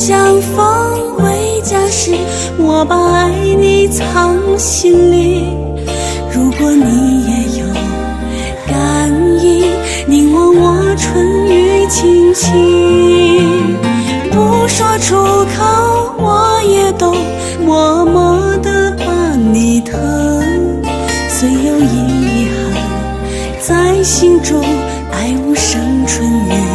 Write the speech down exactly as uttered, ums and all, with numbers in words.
相逢为家时，我把爱你藏心里。如果你也有感应，凝望我春雨轻轻，不说出口我也懂，默默地把你疼。虽有遗憾在心中，爱无声春雨